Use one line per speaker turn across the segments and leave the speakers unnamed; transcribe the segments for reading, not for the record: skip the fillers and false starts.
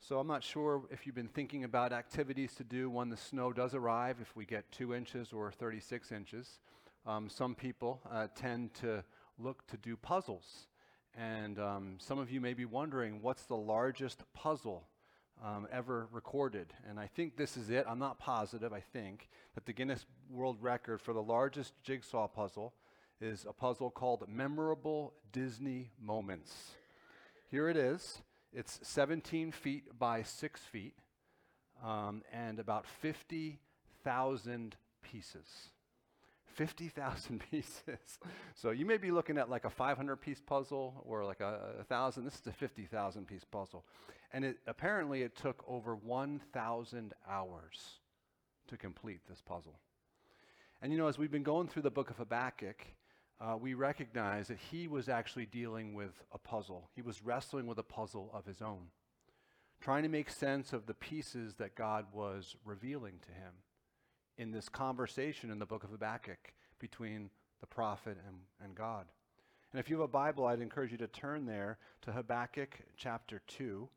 So I'm not sure if you've been thinking about activities to do when the snow does arrive, if we get 2 inches or 36 inches. Some people tend to look to do puzzles. And some of you may be wondering, what's the largest puzzle ever recorded? And I think this is it. I'm not positive, I think, that the Guinness World Record for the largest jigsaw puzzle is a puzzle called Memorable Disney Moments. Here it is. It's 17 feet by 6 feet and about 50,000 pieces. 50,000 pieces. So you may be looking at like a 500-piece puzzle or like a 1,000. This is a 50,000-piece puzzle. And apparently it took over 1,000 hours to complete this puzzle. And you know, as we've been going through the book of Habakkuk, we recognize that he was actually dealing with a puzzle. He was wrestling with a puzzle of his own, trying to make sense of the pieces that God was revealing to him in this conversation in the book of Habakkuk between the prophet and God. And if you have a Bible, I'd encourage you to turn there to Habakkuk chapter 2,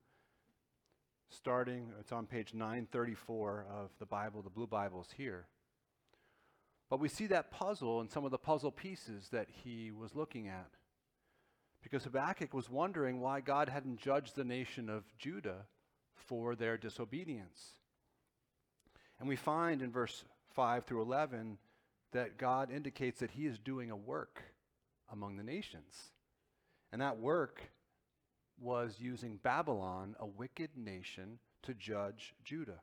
it's on page 934 of the Bible, the blue Bible's here. But we see that puzzle and some of the puzzle pieces that he was looking at. Because Habakkuk was wondering why God hadn't judged the nation of Judah for their disobedience. And we find in verse 5 through 11 that God indicates that he is doing a work among the nations. And that work was using Babylon, a wicked nation, to judge Judah.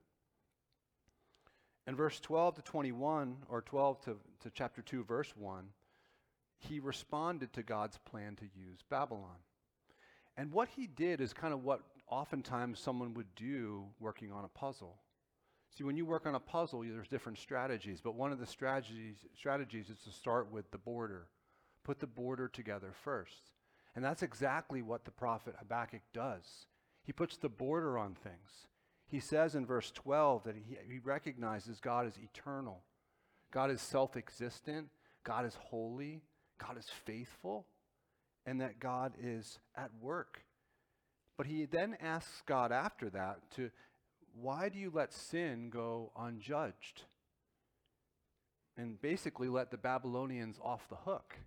In verse 12 to 21, or 12 to chapter 2, verse 1, he responded to God's plan to use Babylon. And what he did is kind of what oftentimes someone would do working on a puzzle. See, when you work on a puzzle, there's different strategies, but one of the strategies is to start with the border. Put the border together first. And that's exactly what the prophet Habakkuk does. He puts the border on things. He says in verse 12 that he recognizes God is eternal. God is self-existent. God is holy. God is faithful. And that God is at work. But he then asks God after that why do you let sin go unjudged? And basically let the Babylonians off the hook.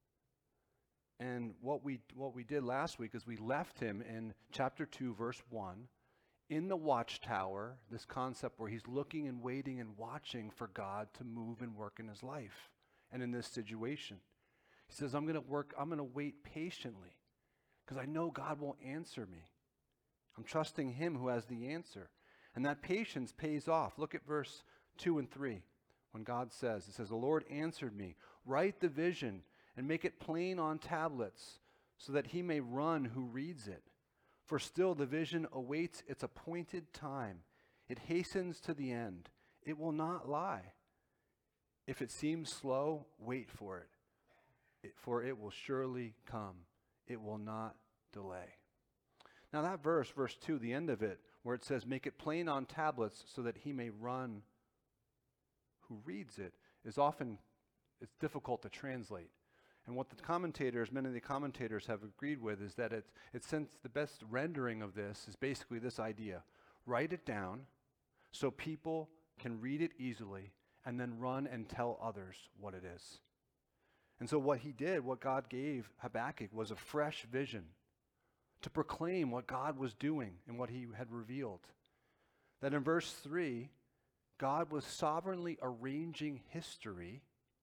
And what we did last week is we left him in chapter 2, verse 1, in the watchtower, this concept where he's looking and waiting and watching for God to move and work in his life and in this situation. He says, I'm going to wait patiently because I know God will answer me. I'm trusting him who has the answer. And that patience pays off. Look at verse 2 and 3 when God says, it says, the Lord answered me, write the vision and make it plain on tablets so that he may run who reads it. For still the vision awaits its appointed time. It hastens to the end. It will not lie. If it seems slow, wait for it. For it will surely come. It will not delay. Now that verse 2, the end of it, where it says, make it plain on tablets so that he may run who reads it, it's difficult to translate. And what many of the commentators have agreed with is that it's since the best rendering of this is basically this idea. Write it down so people can read it easily and then run and tell others what it is. And so what God gave Habakkuk was a fresh vision to proclaim what God was doing and what he had revealed. That in verse 3, God was sovereignly arranging history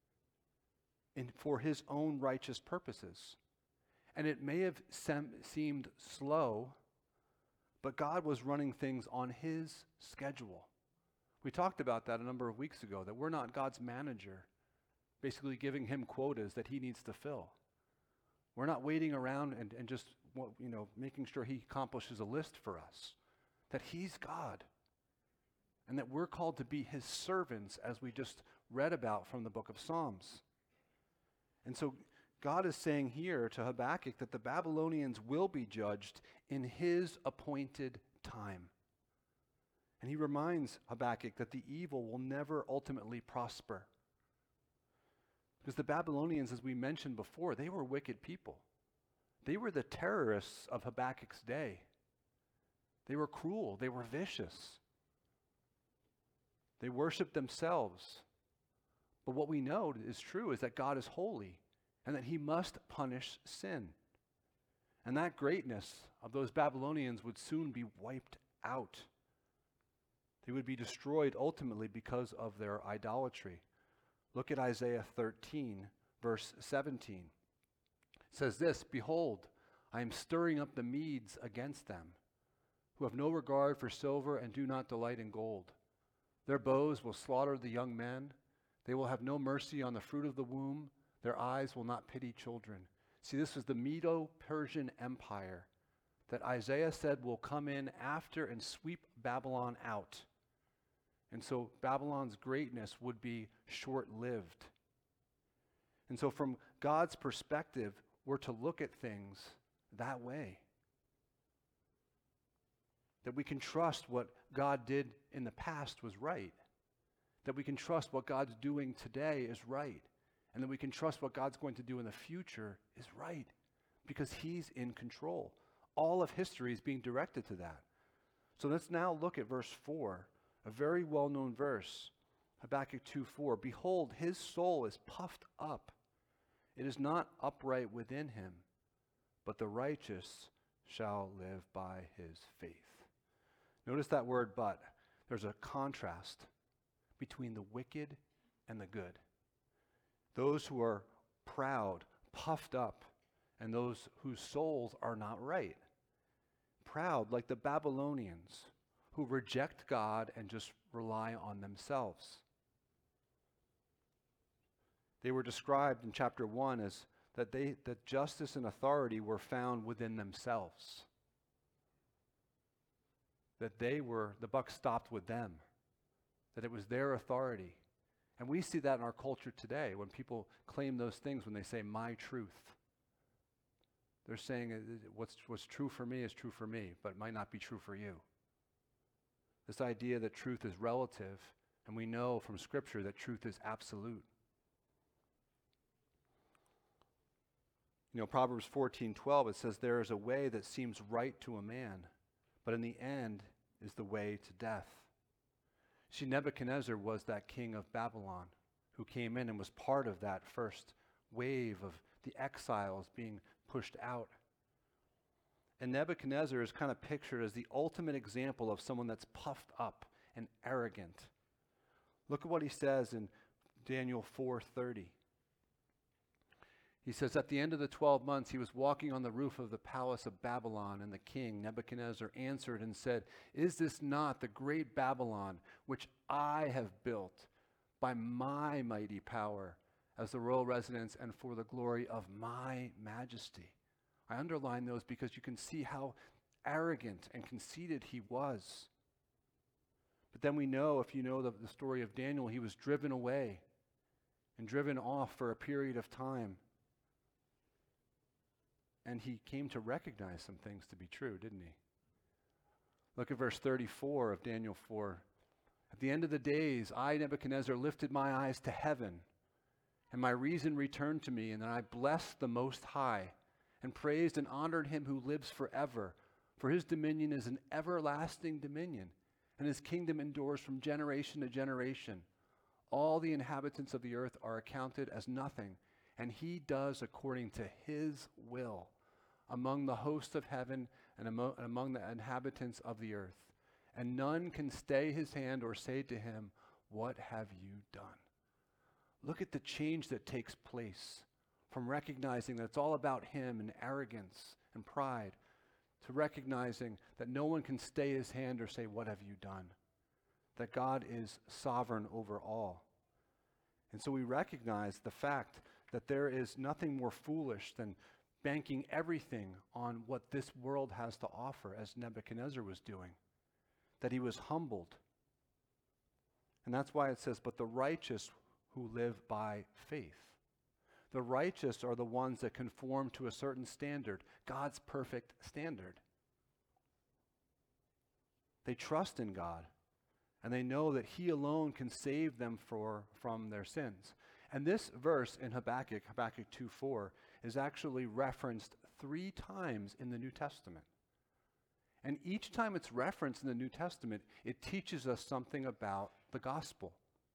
for his own righteous purposes. And it may have seemed slow, but God was running things on his schedule. We talked about that a number of weeks ago, that we're not God's manager, basically giving him quotas that he needs to fill. We're not waiting around and just making sure he accomplishes a list for us. That he's God. And that we're called to be his servants, as we just read about from the book of Psalms. And so God is saying here to Habakkuk that the Babylonians will be judged in his appointed time. And he reminds Habakkuk that the evil will never ultimately prosper. Because the Babylonians, as we mentioned before, they were wicked people. They were the terrorists of Habakkuk's day. They were cruel. They were vicious. They worshiped themselves. But what we know is true is that God is holy and that he must punish sin. And that greatness of those Babylonians would soon be wiped out. They would be destroyed ultimately because of their idolatry. Look at Isaiah 13, verse 17. It says this, "Behold, I am stirring up the Medes against them, who have no regard for silver and do not delight in gold. Their bows will slaughter the young men. They will have no mercy on the fruit of the womb. Their eyes will not pity children." See, this was the Medo-Persian Empire that Isaiah said will come in after and sweep Babylon out. And so Babylon's greatness would be short-lived. And so from God's perspective, we're to look at things that way. That we can trust what God did in the past was right. That we can trust what God's doing today is right. And that we can trust what God's going to do in the future is right. Because he's in control. All of history is being directed to that. So let's now look at verse 4, a very well-known verse. Habakkuk 2:4. "Behold, his soul is puffed up. It is not upright within him, but the righteous shall live by his faith." Notice that word "but." There's a contrast between the wicked and the good. Those who are proud, puffed up, and those whose souls are not right. Proud, like the Babylonians, who reject God and just rely on themselves. They were described in chapter 1 as that justice and authority were found within themselves. That the buck stopped with them. That it was their authority. And we see that in our culture today when people claim those things when they say, "my truth." They're saying what's true for me is true for me, but it might not be true for you. This idea that truth is relative, and we know from Scripture that truth is absolute. Proverbs 14:12, it says, "There is a way that seems right to a man, but in the end is the way to death." See, Nebuchadnezzar was that king of Babylon who came in and was part of that first wave of the exiles being pushed out. And Nebuchadnezzar is kind of pictured as the ultimate example of someone that's puffed up and arrogant. Look at what he says in Daniel 4:30. He says, "At the end of the 12 months, he was walking on the roof of the palace of Babylon, and the king, Nebuchadnezzar, answered and said, 'Is this not the great Babylon, which I have built by my mighty power as the royal residence and for the glory of my majesty?'" I underline those because you can see how arrogant and conceited he was. But then we know, if you know the story of Daniel, he was driven away and driven off for a period of time. And he came to recognize some things to be true, didn't he? Look at verse 34 of Daniel 4. "At the end of the days, I, Nebuchadnezzar, lifted my eyes to heaven, and my reason returned to me, and then I blessed the Most High, and praised and honored him who lives forever. For his dominion is an everlasting dominion, and his kingdom endures from generation to generation. All the inhabitants of the earth are accounted as nothing, and he does according to his will among the hosts of heaven and among the inhabitants of the earth. And none can stay his hand or say to him, 'What have you done?'" Look at the change that takes place from recognizing that it's all about him and arrogance and pride to recognizing that no one can stay his hand or say, "What have you done?" That God is sovereign over all. And so we recognize the fact that there is nothing more foolish than banking everything on what this world has to offer, as Nebuchadnezzar was doing. That he was humbled. And that's why it says, "But the righteous who live by faith." The righteous are the ones that conform to a certain standard, God's perfect standard. They trust in God, and they know that he alone can save them from their sins. And this verse in Habakkuk 2:4, is actually referenced 3 times in the New Testament. And each time it's referenced in the New Testament, it teaches us something about the gospel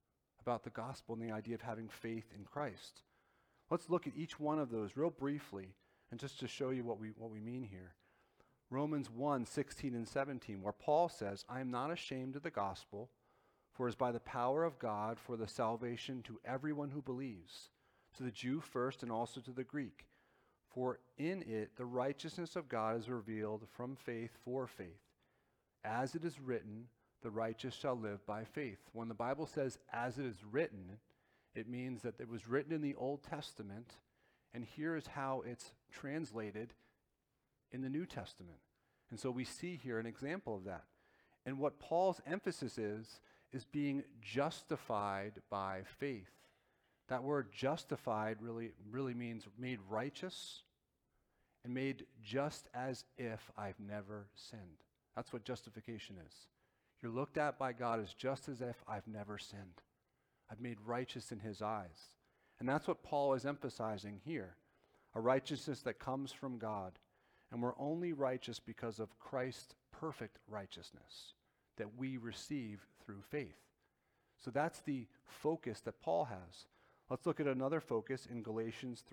and the idea of having faith in Christ. Let's look at each one of those real briefly, and just to show you what we mean here. Romans 1:16 and 17, where Paul says, I am not ashamed of the gospel, for it is by the power of God for the salvation to everyone who believes, to the Jew first and also to the Greek. For in it the righteousness of God is revealed from faith for faith. As it is written, the righteous shall live by faith. When the Bible says, as it is written, it means that it was written in the Old Testament, and here is how it's translated in the New Testament. And so we see here an example of that. And what Paul's emphasis is being justified by faith. That word justified really means made righteous and made just as if I've never sinned. That's what justification is. You're looked at by God as just as if I've never sinned. I've made righteous in his eyes. And that's what Paul is emphasizing here. A righteousness that comes from God. And we're only righteous because of Christ's perfect righteousness that we receive through faith. So that's the focus that Paul has. Let's look at another focus in Galatians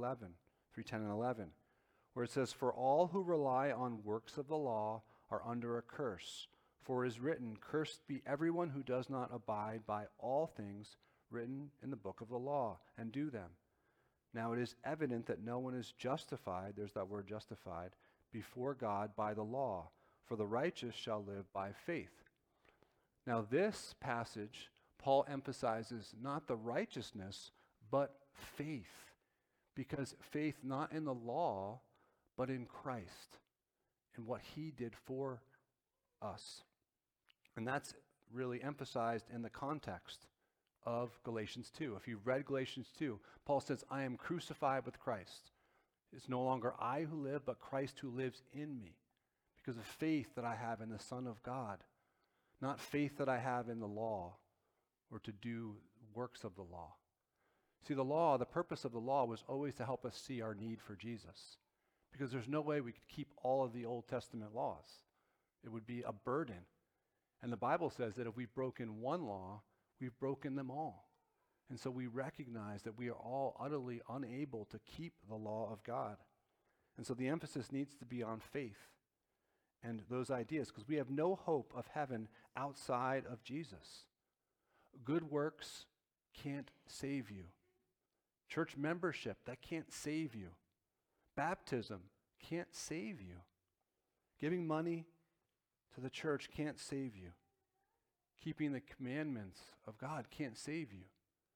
3:10 and 11, where it says, for all who rely on works of the law are under a curse. For it is written, cursed be everyone who does not abide by all things written in the book of the law and do them. Now it is evident that no one is justified, there's that word justified, before God by the law, for the righteous shall live by faith. Now this passage, Paul emphasizes not the righteousness, but faith. Because faith not in the law, but in Christ, and what he did for us. And that's really emphasized in the context of Galatians 2. If you've read Galatians 2, Paul says, I am crucified with Christ. It's no longer I who live, but Christ who lives in me, because of faith that I have in the Son of God, not faith that I have in the law or to do works of the law. See, the purpose of the law was always to help us see our need for Jesus, because there's no way we could keep all of the Old Testament laws. It would be a burden. And the Bible says that if we've broken one law, we've broken them all. And so we recognize that we are all utterly unable to keep the law of God. And so the emphasis needs to be on faith and those ideas, because we have no hope of heaven outside of Jesus. Good works can't save you. Church membership, that can't save you. Baptism can't save you. Giving money to the church can't save you. Keeping the commandments of God can't save you.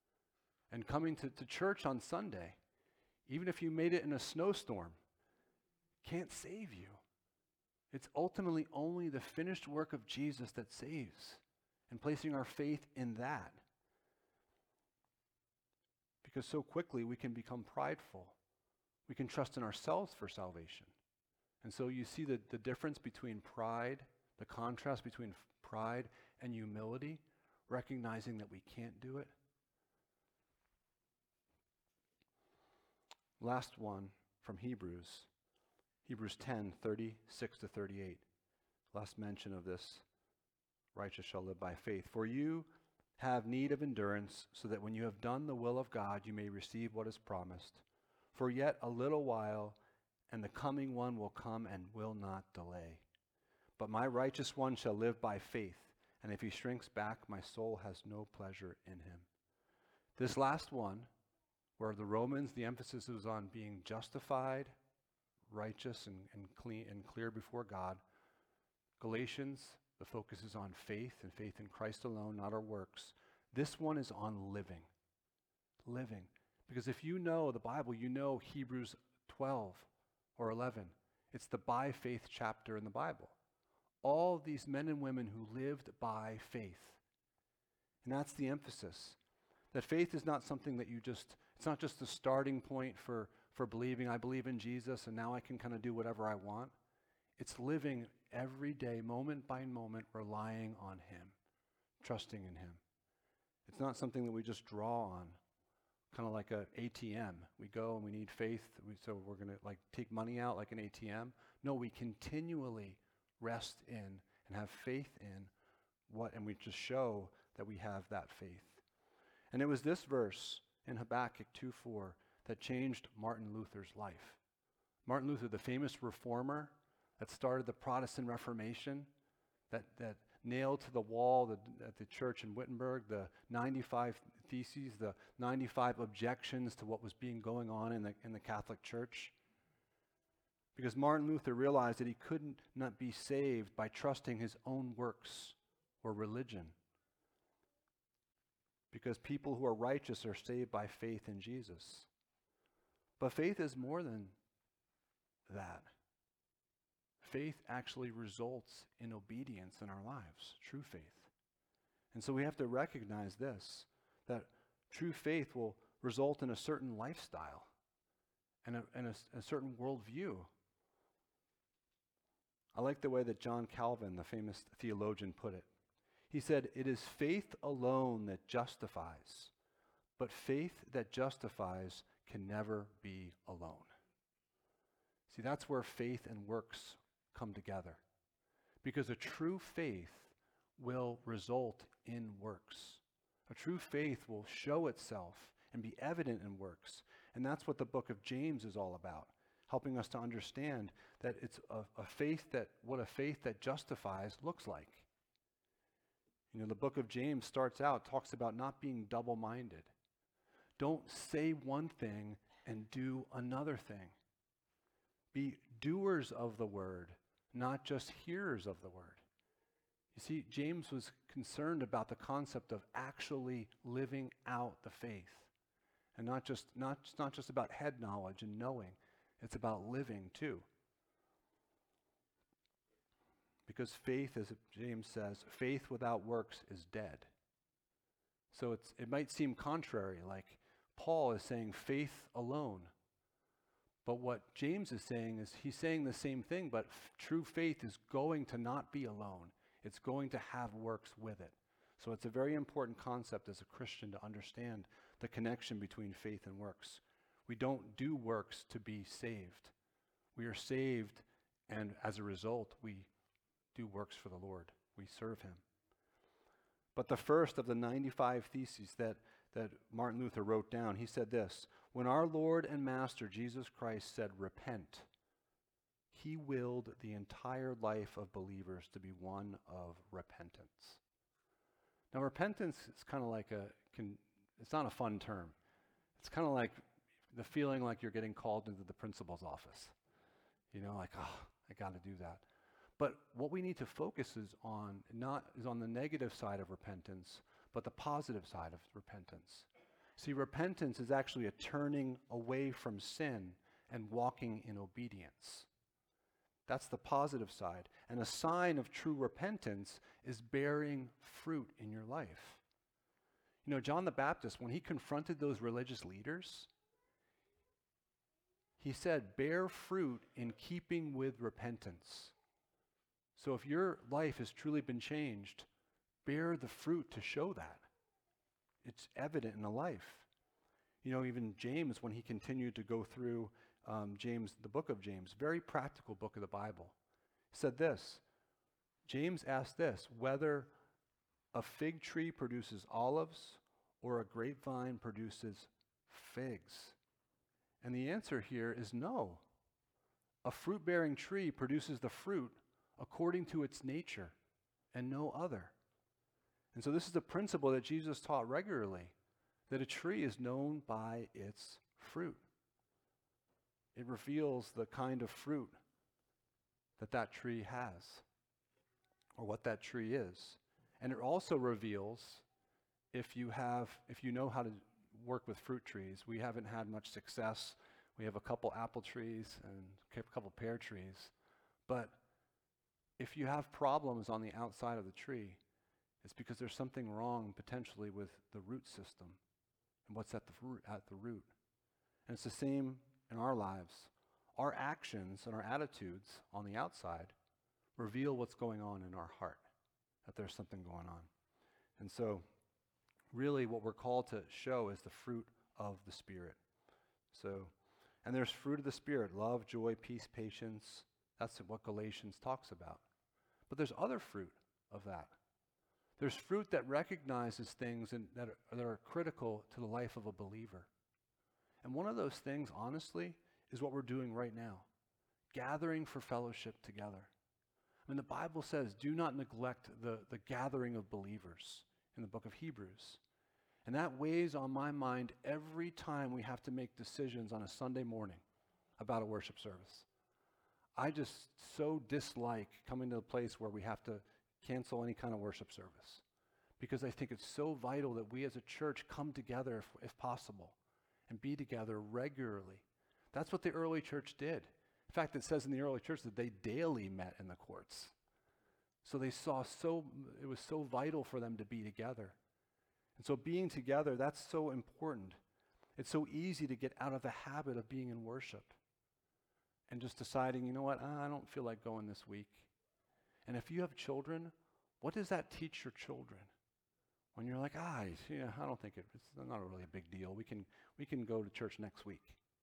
And coming to church on Sunday, even if you made it in a snowstorm, can't save you. It's ultimately only the finished work of Jesus that saves, and placing our faith in that. Because so quickly we can become prideful. We can trust in ourselves for salvation. And so you see the difference between pride, the contrast between pride and humility, recognizing that we can't do it. Last one from Hebrews 10:36-38. Last mention of this, righteous shall live by faith. For you have need of endurance, so that when you have done the will of God, you may receive what is promised. For yet a little while, and the coming one will come and will not delay. But my righteous one shall live by faith, and if he shrinks back, my soul has no pleasure in him. This last one, where the Romans, the emphasis was on being justified, righteous, and clean and clear before God. Galatians, the focus is on faith and faith in Christ alone, not our works. This one is on living. Living. Because if you know the Bible, you know Hebrews 12 or 11. It's the by faith chapter in the Bible. All these men and women who lived by faith. And that's the emphasis. That faith is not something that it's not just the starting point for believing, I believe in Jesus and now I can kind of do whatever I want. It's living every day, moment by moment, relying on him, trusting in him. It's not something that we just draw on, kind of like an ATM. We go and we need faith, so we're going to take money out like an ATM. No, we continually rest in and have faith in and we just show that we have that faith. And it was this verse in Habakkuk 2:4 that changed Martin Luther's life. Martin Luther, the famous reformer that started the Protestant Reformation, that nailed to the wall at the church in Wittenberg the 95 theses, the 95 objections to what was going on in the Catholic Church. Because Martin Luther realized that he couldn't not be saved by trusting his own works or religion. Because people who are righteous are saved by faith in Jesus. But faith is more than that. Faith actually results in obedience in our lives, true faith. And so we have to recognize this, that true faith will result in a certain lifestyle and a certain worldview. I like the way that John Calvin, the famous theologian, put it. He said, "It is faith alone that justifies, but faith that justifies can never be alone." See, that's where faith and works come together. Because a true faith will result in works. A true faith will show itself and be evident in works. And that's what the book of James is all about, helping us to understand that it's what a faith that justifies looks like. You know, the book of James talks about not being double-minded. Don't say one thing and do another thing. Be doers of the word, not just hearers of the word. You see, James was concerned about the concept of actually living out the faith. And not just about head knowledge and knowing. It's about living too. Because faith, as James says, faith without works is dead. So it might seem contrary, like Paul is saying faith alone. But what James is saying is he's saying the same thing, but true faith is going to not be alone. It's going to have works with it. So it's a very important concept as a Christian to understand the connection between faith and works. We don't do works to be saved. We are saved, and as a result, we do works for the Lord. We serve him. But the first of the 95 theses that Martin Luther wrote down, he said this: "When our Lord and Master Jesus Christ said, 'Repent,' he willed the entire life of believers to be one of repentance." Now, repentance is kind of like it's not a fun term. It's kind of like the feeling like you're getting called into the principal's office. You know, like, oh, I got to do that. But what we need to focus is on the negative side of repentance, but the positive side of repentance. See, repentance is actually a turning away from sin and walking in obedience. That's the positive side. And a sign of true repentance is bearing fruit in your life. You know, John the Baptist, when he confronted those religious leaders, he said, "Bear fruit in keeping with repentance." So if your life has truly been changed, bear the fruit to show that. It's evident in the life. You know, even James, when he continued to go through the book of James, very practical book of the Bible, said this. James asked this: whether a fig tree produces olives or a grapevine produces figs. And the answer here is no. A fruit-bearing tree produces the fruit according to its nature and no other. And so this is a principle that Jesus taught regularly, that a tree is known by its fruit. It reveals the kind of fruit that tree has, or what that tree is. And it also reveals if you know how to work with fruit trees. We haven't had much success. We have a couple apple trees and a couple pear trees. But if you have problems on the outside of the tree, it's because there's something wrong potentially with the root system and what's at the root. And it's the same in our lives. Our actions and our attitudes on the outside reveal what's going on in our heart, that there's something going on. And so really what we're called to show is the fruit of the Spirit. And there's fruit of the Spirit: love, joy, peace, patience. That's what Galatians talks about. But there's other fruit of that. There's fruit that recognizes things that are critical to the life of a believer. And one of those things, honestly, is what we're doing right now, gathering for fellowship together. I mean, the Bible says, do not neglect the gathering of believers in the book of Hebrews. And that weighs on my mind every time we have to make decisions on a Sunday morning about a worship service. I just so dislike coming to a place where we have to cancel any kind of worship service, because I think it's so vital that we as a church come together if possible and be together regularly. That's what the early church did. In fact, it says in the early church that they daily met in the courts. So they saw it was so vital for them to be together. And so being together, that's so important. It's so easy to get out of the habit of being in worship and just deciding, you know what, I don't feel like going this week. And if you have children, what does that teach your children? When you're like, yeah, I don't think it's not really a big deal. We can go to church next week.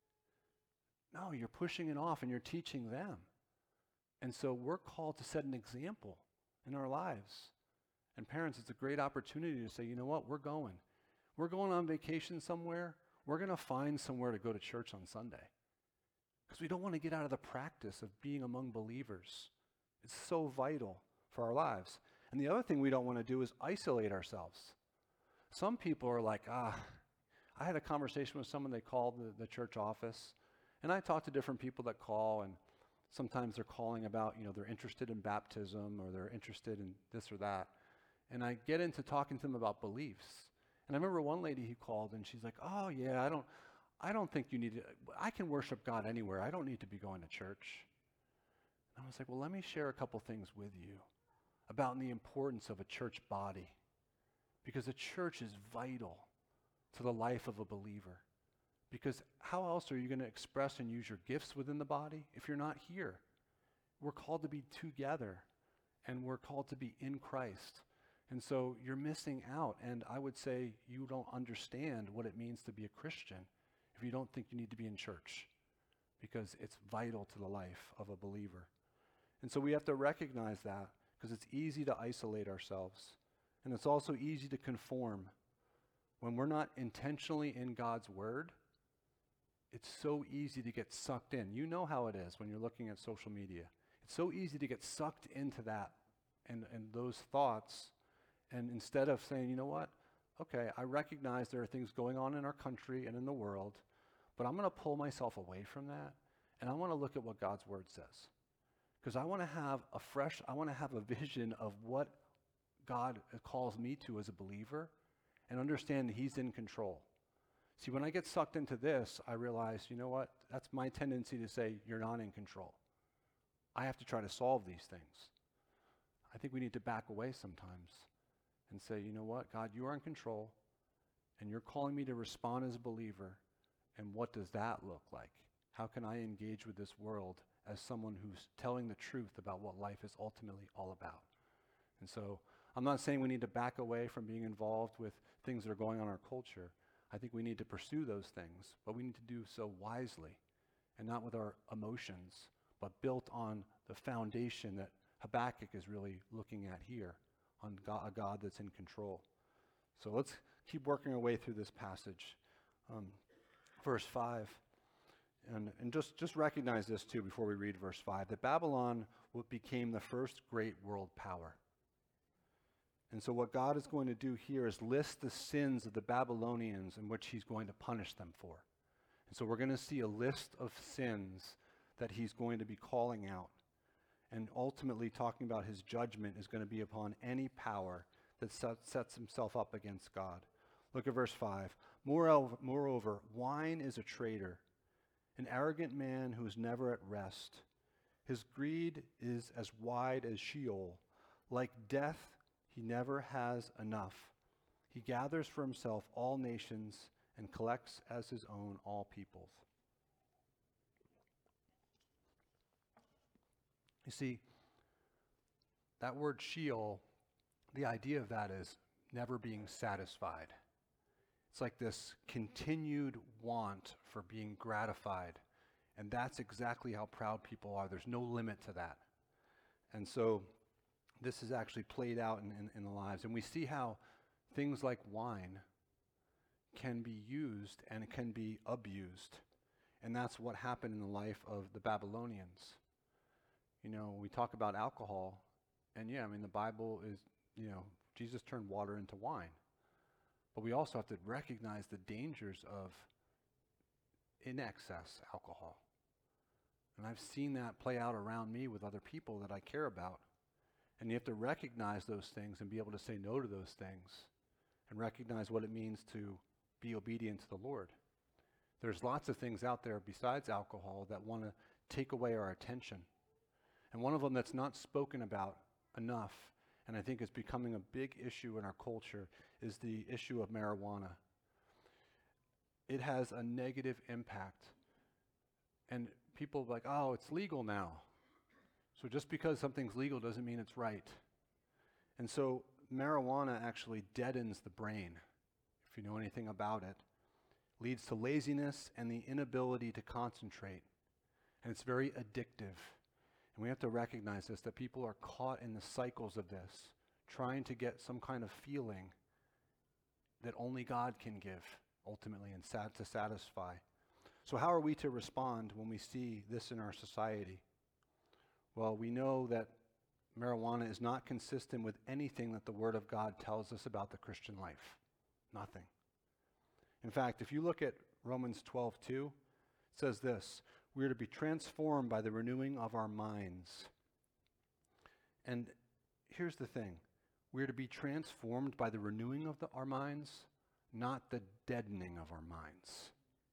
No, you're pushing it off and you're teaching them. And so we're called to set an example in our lives. And parents, it's a great opportunity to say, you know what, we're going on vacation somewhere. We're going to find somewhere to go to church on Sunday. Because we don't want to get out of the practice of being among believers. It's so vital for our lives. And the other thing we don't want to do is isolate ourselves. Some people are like, I had a conversation with someone, they called the church office, and I talk to different people that call, and sometimes they're calling about, they're interested in baptism or they're interested in this or that. And I get into talking to them about beliefs. And I remember one lady who called and she's like, oh yeah, I don't think you need to, I can worship God anywhere. I don't need to be going to church. And I was like, well, let me share a couple things with you about the importance of a church body. Because a church is vital to the life of a believer. Because how else are you going to express and use your gifts within the body if you're not here? We're called to be together, and we're called to be in Christ. And so you're missing out, and I would say you don't understand what it means to be a Christian if you don't think you need to be in church, because it's vital to the life of a believer. And so we have to recognize that, because it's easy to isolate ourselves, and it's also easy to conform. When we're not intentionally in God's word, it's so easy to get sucked in. You know how it is when you're looking at social media. It's so easy to get sucked into that and those thoughts. And instead of saying, you know what, okay, I recognize there are things going on in our country and in the world, but I'm going to pull myself away from that, and I want to look at what God's word says. Because I want to have a vision of what God calls me to as a believer and understand that he's in control. See, when I get sucked into this, I realize, you know what? That's my tendency to say, you're not in control. I have to try to solve these things. I think we need to back away sometimes and say, you know what? God, you are in control, and you're calling me to respond as a believer, and what does that look like? How can I engage with this world as someone who's telling the truth about what life is ultimately all about? And so I'm not saying we need to back away from being involved with things that are going on in our culture. I think we need to pursue those things, but we need to do so wisely and not with our emotions, but built on the foundation that Habakkuk is really looking at here, on a God that's in control. So let's keep working our way through this passage. Verse 5, and just recognize this too before we read verse 5, that Babylon became the first great world power. And so what God is going to do here is list the sins of the Babylonians in which he's going to punish them for. And so we're going to see a list of sins that he's going to be calling out. And ultimately talking about his judgment is going to be upon any power that sets himself up against God. Look at verse 5. Moreover, wine is a traitor, an arrogant man who is never at rest. His greed is as wide as Sheol. Like death, he never has enough. He gathers for himself all nations and collects as his own all peoples. You see, that word Sheol, the idea of that is never being satisfied. It's like this continued want for being gratified. And that's exactly how proud people are. There's no limit to that. And so this is actually played out in the lives. And we see how things like wine can be used and it can be abused. And that's what happened in the life of the Babylonians. You know, we talk about alcohol, and yeah, I mean, the Bible is, you know, Jesus turned water into wine. But we also have to recognize the dangers of in excess alcohol. And I've seen that play out around me with other people that I care about. And you have to recognize those things and be able to say no to those things and recognize what it means to be obedient to the Lord. There's lots of things out there besides alcohol that want to take away our attention. And one of them that's not spoken about enough, and I think is becoming a big issue in our culture, is the issue of marijuana. It has a negative impact. And people are like, oh, it's legal now. So just because something's legal doesn't mean it's right. And so marijuana actually deadens the brain, if you know anything about it. Leads to laziness and the inability to concentrate. And it's very addictive. And we have to recognize this, that people are caught in the cycles of this, trying to get some kind of feeling that only God can give, ultimately, and to satisfy. So how are we to respond when we see this in our society? Well, we know that marijuana is not consistent with anything that the Word of God tells us about the Christian life. Nothing. In fact, if you look at Romans 12:2, it says this: we are to be transformed by the renewing of our minds. And here's the thing. We are to be transformed by the renewing of our minds, not the deadening of our minds.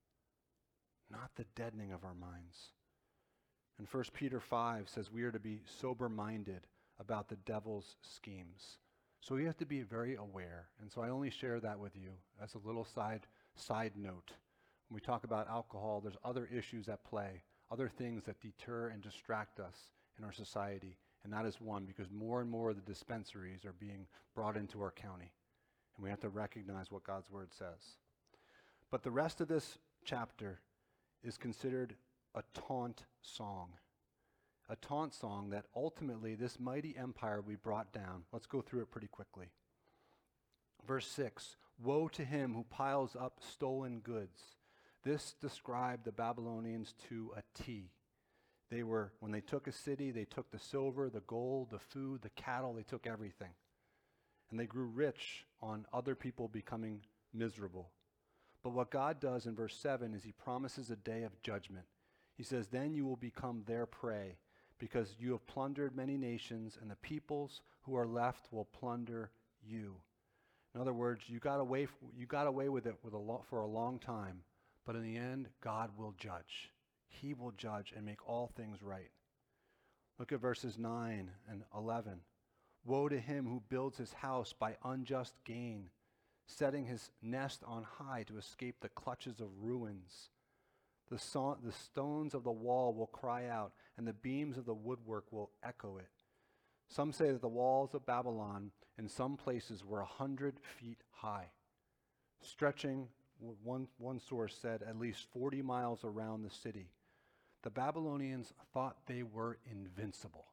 Not the deadening of our minds. And 1 Peter 5 says we are to be sober-minded about the devil's schemes. So we have to be very aware. And so I only share that with you as a little side note. When we talk about alcohol, there's other issues at play, other things that deter and distract us in our society. And that is one, because more and more of the dispensaries are being brought into our county. And we have to recognize what God's word says. But the rest of this chapter is considered a taunt song. A taunt song that ultimately this mighty empire will be brought down. Let's go through it pretty quickly. Verse 6, woe to him who piles up stolen goods. This described the Babylonians to a T. They were, when they took a city, they took the silver, the gold, the food, the cattle, they took everything. And they grew rich on other people becoming miserable. But what God does in verse 7 is he promises a day of judgment. He says, then you will become their prey, because you have plundered many nations, and the peoples who are left will plunder you. In other words, you got away with it for a long time, but in the end, God will judge. He will judge and make all things right. Look at verses 9 and 11. Woe to him who builds his house by unjust gain, setting his nest on high to escape the clutches of ruins. The stones of the wall will cry out, and the beams of the woodwork will echo it. Some say that the walls of Babylon in some places were 100 feet high, stretching, one source said, at least 40 miles around the city. The Babylonians thought they were invincible.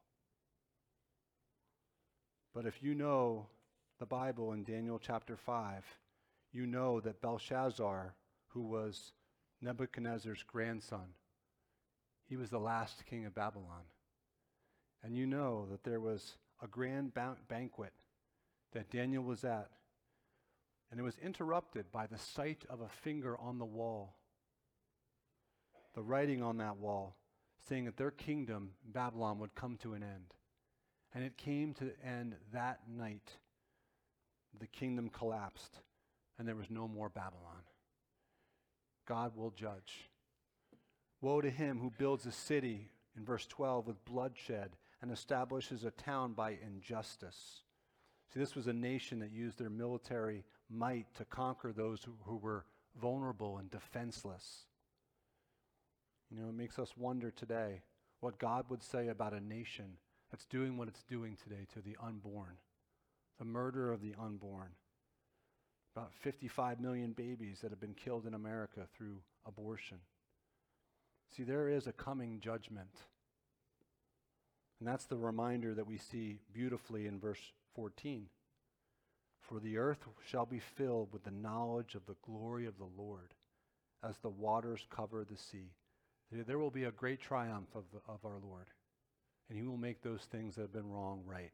But if you know the Bible in Daniel chapter 5, you know that Belshazzar, who was Nebuchadnezzar's grandson, he was the last king of Babylon. And you know that there was a grand banquet that Daniel was at, and it was interrupted by the sight of a finger on the wall. The writing on that wall saying that their kingdom, Babylon, would come to an end. And it came to an end that night. The kingdom collapsed, and there was no more Babylon. God will judge. Woe to him who builds a city, in verse 12, with bloodshed, and establishes a town by injustice. See, this was a nation that used their military might to conquer those who were vulnerable and defenseless. You know, it makes us wonder today what God would say about a nation that's doing what it's doing today to the unborn, the murder of the unborn. About 55 million babies that have been killed in America through abortion. See, there is a coming judgment. And that's the reminder that we see beautifully in verse 14. For the earth shall be filled with the knowledge of the glory of the Lord, as the waters cover the sea. There will be a great triumph of our Lord, and he will make those things that have been wrong right.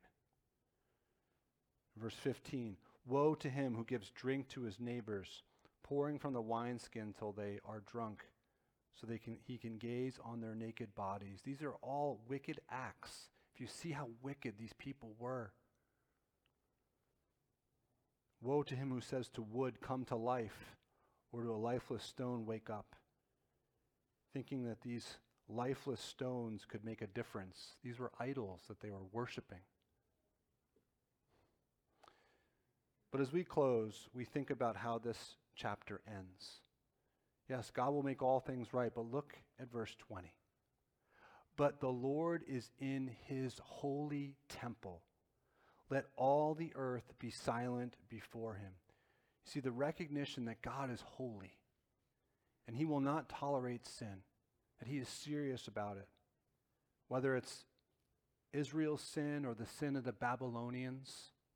Verse 15, woe to him who gives drink to his neighbors, pouring from the wineskin till they are drunk, so he can gaze on their naked bodies. These are all wicked acts. If you see how wicked these people were. Woe to him who says to wood, come to life, or to a lifeless stone, wake up. Thinking that these lifeless stones could make a difference. These were idols that they were worshiping. But as we close, we think about how this chapter ends. Yes, God will make all things right, but look at verse 20. But the Lord is in his holy temple. Let all the earth be silent before him. You see, the recognition that God is holy, and he will not tolerate sin, that he is serious about it. Whether it's Israel's sin or the sin of the Babylonians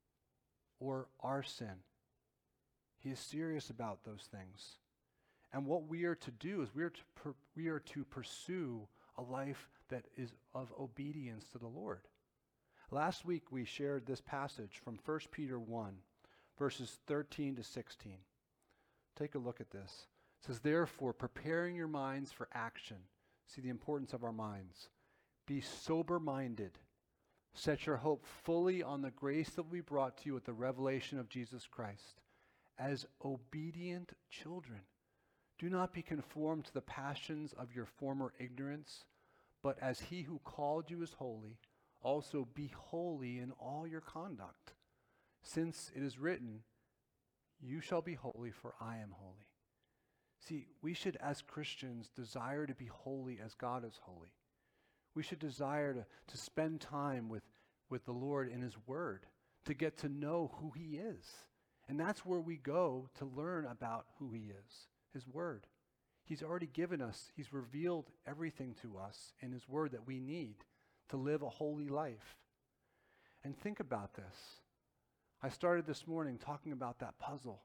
or our sin, he is serious about those things. And what we are to do is we are to pursue a life that is of obedience to the Lord. Last week we shared this passage from 1 Peter 1, verses 13 to 16. Take a look at this. It says, therefore, preparing your minds for action. See the importance of our minds. Be sober-minded. Set your hope fully on the grace that will be brought to you at the revelation of Jesus Christ. As obedient children, do not be conformed to the passions of your former ignorance, but as he who called you is holy, also be holy in all your conduct. Since it is written, you shall be holy, for I am holy. See, we should, as Christians, desire to be holy as God is holy. We should desire to spend time with the Lord in his word, to get to know who he is. And that's where we go to learn about who he is, his word. He's already given us, he's revealed everything to us in his word that we need to live a holy life. And think about this. I started this morning talking about that puzzle.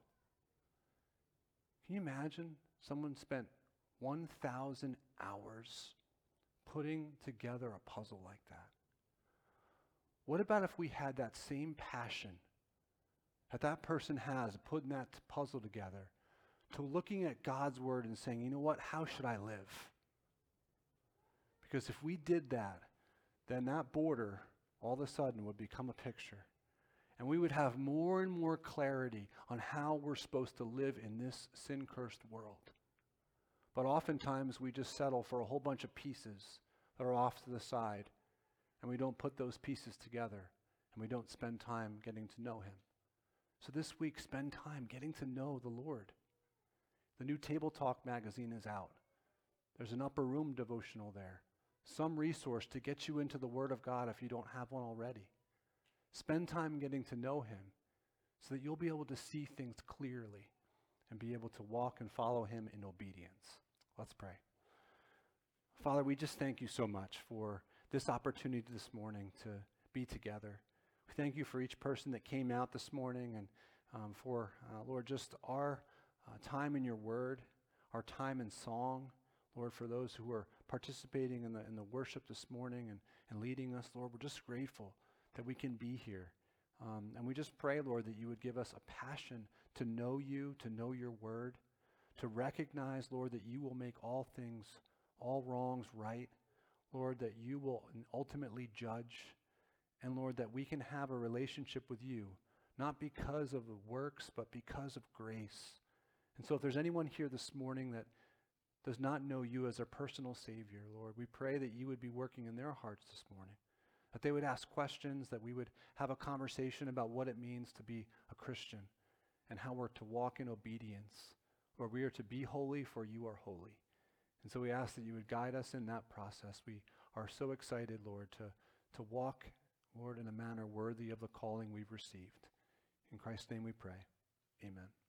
Can you imagine someone spent 1,000 hours putting together a puzzle like that? What about if we had that same passion that person has putting that puzzle together, to looking at God's word and saying, you know what, how should I live? Because if we did that, then that border all of a sudden would become a picture. And we would have more and more clarity on how we're supposed to live in this sin-cursed world. But oftentimes we just settle for a whole bunch of pieces that are off to the side, and we don't put those pieces together, and we don't spend time getting to know him. So this week, spend time getting to know the Lord. The new Table Talk magazine is out. There's an upper room devotional there. Some resource to get you into the Word of God if you don't have one already. Spend time getting to know him so that you'll be able to see things clearly and be able to walk and follow him in obedience. Let's pray. Father, we just thank you so much for this opportunity this morning to be together. We thank you for each person that came out this morning, and for, Lord, just our time in your word, our time in song. Lord, for those who are participating in the worship this morning and leading us, Lord, we're just grateful that we can be here. And we just pray, Lord, that you would give us a passion to know you, to know your word, to recognize, Lord, that you will make all things, all wrongs right. Lord, that you will ultimately judge. And Lord, that we can have a relationship with you, not because of the works, but because of grace. And so if there's anyone here this morning that does not know you as their personal Savior, Lord, we pray that you would be working in their hearts this morning, that they would ask questions, that we would have a conversation about what it means to be a Christian and how we're to walk in obedience, or we are to be holy, for you are holy. And so we ask that you would guide us in that process. We are so excited, Lord, to walk, Lord, in a manner worthy of the calling we've received. In Christ's name we pray. Amen.